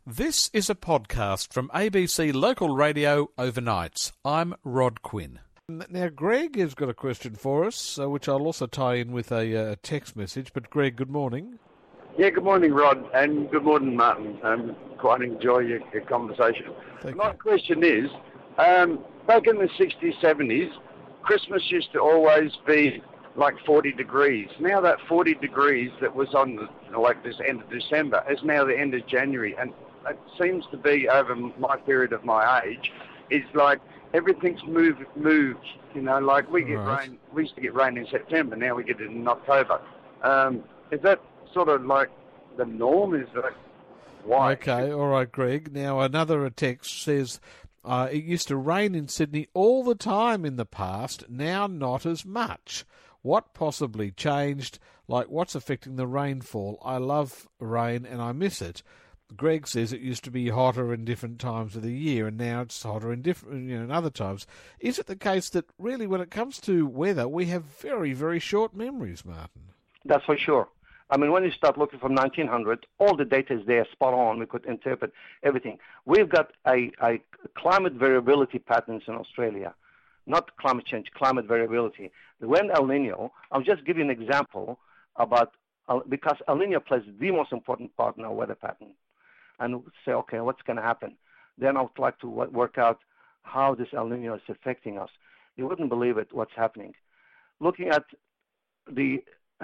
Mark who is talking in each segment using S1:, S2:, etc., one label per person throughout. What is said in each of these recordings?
S1: This is a podcast from ABC Local Radio Overnights. I'm Rod Quinn. Now, Greg has got a question for us, which I'll also tie in with a text message. But, Greg, good morning.
S2: Yeah, good morning, Rod, and good morning, Martin. Quite enjoy your conversation. My question is, back in the 60s, 70s, Christmas used to always be like 40 degrees. Now that 40 degrees that was on this end of December is now the end of January, and it seems to be over my period of my age. It's like everything's moved. Like we get rain. We used to get rain in September. Now we get it in October. Is that sort of like the norm? Is that why?
S1: Okay, all right, Greg. Now another text says it used to rain in Sydney all the time in the past. Now not as much. What possibly changed? Like, what's affecting the rainfall? I love rain and I miss it. Greg says it used to be hotter in different times of the year, and now it's hotter in different, in other times. Is it the case that really, when it comes to weather, we have very, very short memories, Martin?
S3: That's for sure. I mean, when you start looking from 1900, all the data is there, spot on. We could interpret everything. We've got a climate variability patterns in Australia, not climate change, climate variability. When El Nino, I'll just give you an example about, because El Nino plays the most important part in our weather pattern. And say, okay, what's going to happen? Then I would like to work out how this El Nino is affecting us. You wouldn't believe it, what's happening. Looking at the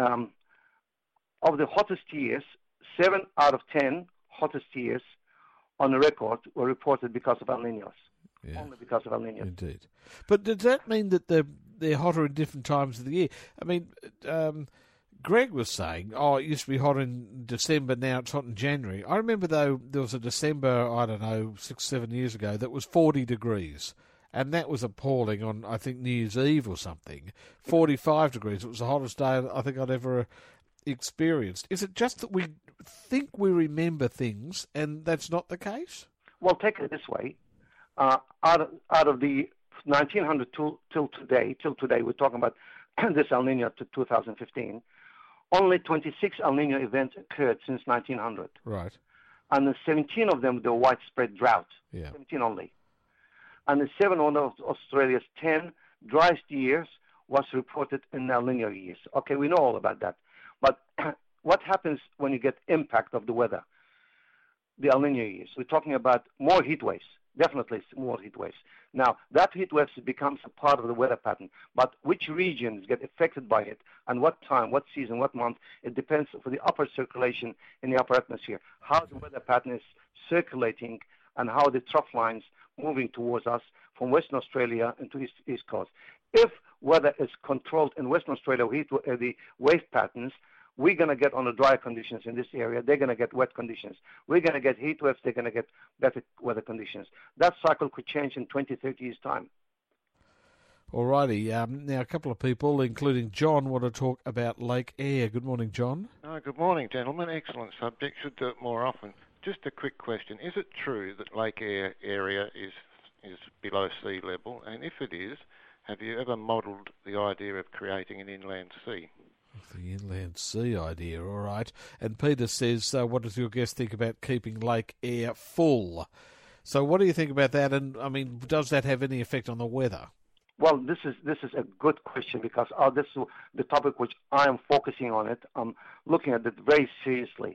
S3: of the hottest years, 7 out of 10 hottest years on the record were reported because of El Ninos. Yeah. Only because of El Ninos.
S1: Indeed. But does that mean that they're hotter in different times of the year? I mean, Greg was saying, it used to be hot in December, now it's hot in January. I remember, though, there was a December, 6-7 years ago, that was 40 degrees. And that was appalling on, I think, New Year's Eve or something. 45 degrees. It was the hottest day I think I'd ever experienced. Is it just that we think we remember things and that's not the case?
S3: Well, take it this way. Out of the 1900 till today, we're talking about this El Nino to 2015, only 26 El Nino events occurred since 1900.
S1: Right.
S3: And the 17 of them, the widespread drought.
S1: Yeah.
S3: 17 only. And the 7 of Australia's 10 driest years was reported in El Nino years. Okay, we know all about that. But what happens when you get impact of the weather? The El Nino years. We're talking about more heat waves. Definitely more heat waves. Now, that heat waves becomes a part of the weather pattern. But which regions get affected by it and what time, what season, what month, it depends for the upper circulation in the upper atmosphere, how the weather pattern is circulating and how the trough lines moving towards us from Western Australia into East Coast. If weather is controlled in Western Australia, the wave patterns, we're going to get on the dry conditions in this area. They're going to get wet conditions. We're going to get heat waves. They're going to get better weather conditions. That cycle could change in 20, 30 years' time.
S1: All righty. Now, a couple of people, including John, want to talk about Lake Eyre. Good morning, John.
S4: Good morning, gentlemen. Excellent subject. Should do it more often. Just a quick question. Is it true that Lake Eyre area is below sea level? And if it is, have you ever modelled the idea of creating an inland sea?
S1: The inland sea idea, all right. And Peter says, what does your guest think about keeping Lake Eyre full? So what do you think about that? And, I mean, does that have any effect on the weather?
S3: Well, this is a good question because this is the topic which I am focusing on it. I'm looking at it very seriously.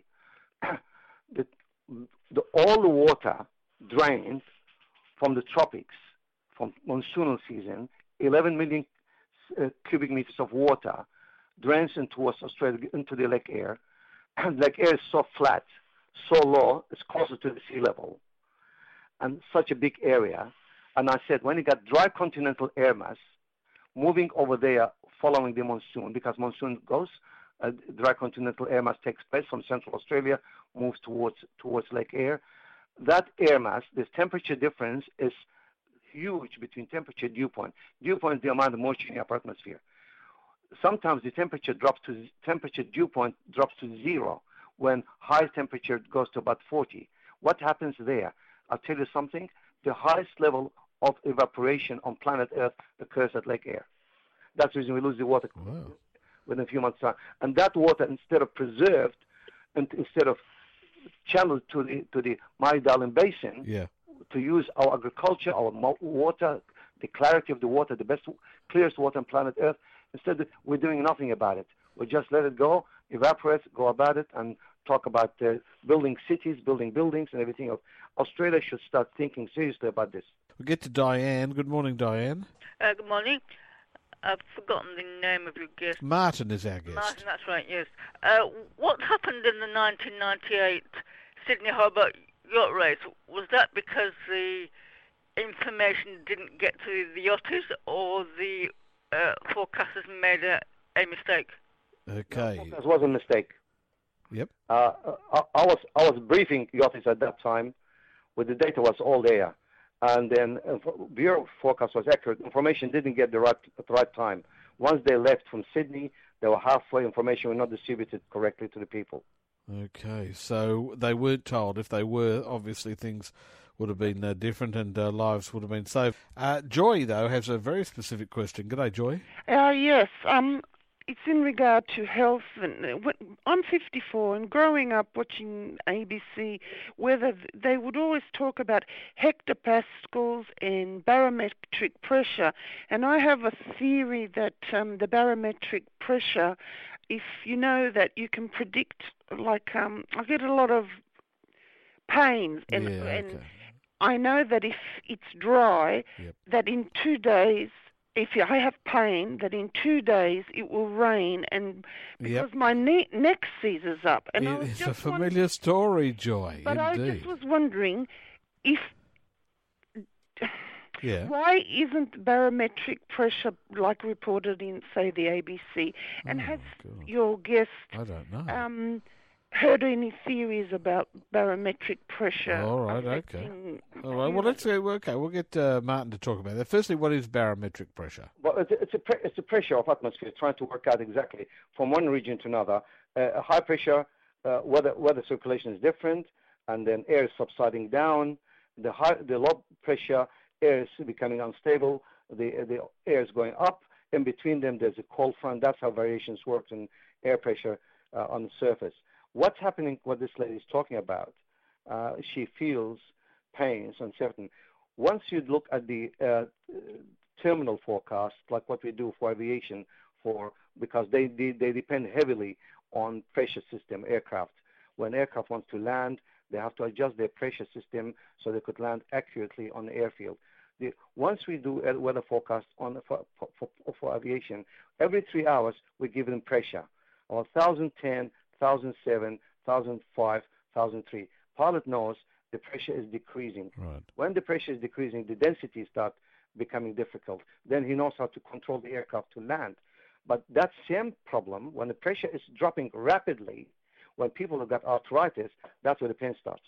S3: All the water drained from the tropics, from monsoonal season, 11 million cubic meters of water drains into Australia, into the Lake Eyre. And Lake Eyre is so flat, so low, it's closer to the sea level, and such a big area. And I said, when you got dry continental air mass moving over there following the monsoon, because monsoon goes, dry continental air mass takes place from Central Australia, moves towards Lake Eyre. That air mass, this temperature difference is huge between temperature dew point. Dew point is the amount of moisture in the upper atmosphere. Sometimes the temperature dew point drops to 0 when high temperature goes to about 40. What happens there? I'll tell you something. The highest level of evaporation on planet Earth occurs at Lake Eyre. That's the reason we lose the water within a few months' time. And that water, instead of preserved, and instead of channeled to the Murray-Darling Basin to use our agriculture, our water, the clarity of the water, the best, clearest water on planet Earth. Instead, we're doing nothing about it. We just let it go, evaporate, go about it, and talk about building cities, building buildings, and everything else. Australia should start thinking seriously about this.
S1: We'll get to Diane. Good morning, Diane.
S5: Good morning. I've forgotten the name of your guest.
S1: Martin is our guest.
S5: Martin, that's right, yes. What happened in the 1998 Sydney-Hobart yacht race? Was that because the information didn't get to the yachties, or the forecasters made a mistake?
S1: Okay.
S3: It was a mistake.
S1: Yep.
S3: I was briefing yachties at that time, where the data was all there, and then Bureau forecast was accurate. Information didn't get at the right time. Once they left from Sydney, they were halfway. Information was not distributed correctly to the people.
S1: Okay, so they weren't told. If they were, obviously things would have been different and lives would have been saved. Joy, though, has a very specific question. G'day, Joy.
S6: Yes. It's in regard to health. And I'm 54, and growing up watching ABC weather, they would always talk about hectopascals and barometric pressure. And I have a theory that the barometric pressure, if you know that you can predict, like I get a lot of pains, and I know that if it's dry, that in 2 days, if I have pain, that in 2 days it will rain, and because my neck seizes up. And
S1: it's a familiar story, Joy.
S6: But
S1: indeed.
S6: I just was wondering if why isn't barometric pressure like reported in, say, the ABC? And has your guest
S1: I don't know.
S6: Heard any theories about barometric pressure?
S1: All right, okay. All right, well, let's we'll get Martin to talk about that. Firstly, what is barometric pressure?
S3: Well, it's a pressure of atmosphere trying to work out exactly from one region to another. High pressure, weather circulation is different, and then air is subsiding down. The low pressure, air is becoming unstable. The air is going up. In between them, there's a cold front. That's how variations work in air pressure on the surface. What's happening, what this lady is talking about, she feels pains, uncertain. Once you look at the terminal forecast, like what we do for aviation, because they depend heavily on pressure system aircraft. When aircraft wants to land, they have to adjust their pressure system so they could land accurately on the airfield. Once we do a weather forecast for aviation, every 3 hours we give them pressure, or 1,010, 1,007, 1,005, 1,003. Pilot knows the pressure is decreasing.
S1: Right.
S3: When the pressure is decreasing, the density starts becoming difficult. Then he knows how to control the aircraft to land. But that same problem, when the pressure is dropping rapidly, when people have got arthritis, that's where the pain starts.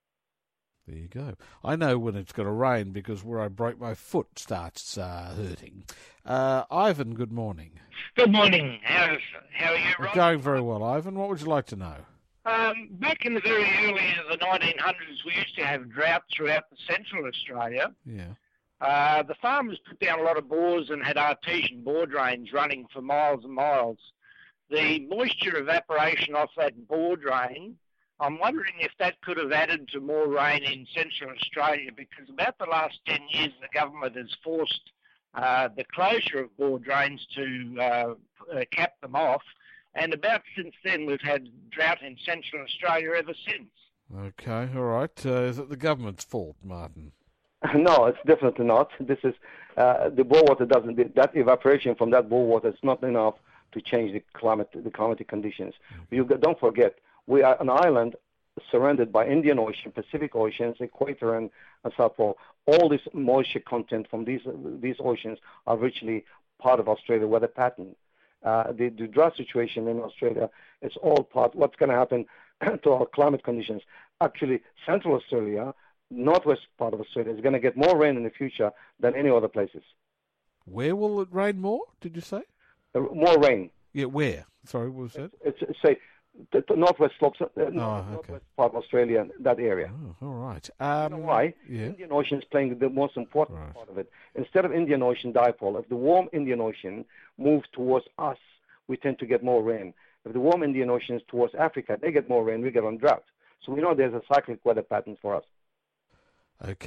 S1: There you go. I know when it's going to rain because where I break my foot starts hurting. Ivan, good morning.
S7: Good morning. How are you, Rod?
S1: Going very well, Ivan. What would you like to know?
S7: Back in the very early the 1900s, we used to have drought throughout the central Australia.
S1: Yeah.
S7: The farmers put down a lot of bores and had artesian bore drains running for miles and miles. The moisture evaporation off that bore drain, I'm wondering if that could have added to more rain in central Australia, because about the last 10 years the government has forced the closure of bore drains to cap them off, and about since then we've had drought in central Australia ever since.
S1: Okay, all right. Is it the government's fault, Martin?
S3: No, it's definitely not. This is the bore water doesn't. That evaporation from that bore water is not enough to change the climatic conditions. You don't forget, we are an island surrounded by Indian Ocean, Pacific Oceans, Equator, and South Pole. All this moisture content from these oceans are virtually part of Australia's weather pattern. The drought situation in Australia is all part. What's going to happen to our climate conditions? Actually, Central Australia, northwest part of Australia, is going to get more rain in the future than any other places.
S1: Where will it rain more, did you say?
S3: More rain.
S1: Yeah, where? Sorry, what was that?
S3: It's say, the northwest slopes, northwest part of Australia, that area.
S1: Oh, all right.
S3: You know why?
S1: Yeah.
S3: Indian Ocean is playing the most important part of it. Instead of Indian Ocean dipole, if the warm Indian Ocean moves towards us, we tend to get more rain. If the warm Indian Ocean is towards Africa, they get more rain, we get on drought. So we know there's a cyclic weather pattern for us.
S1: Okay.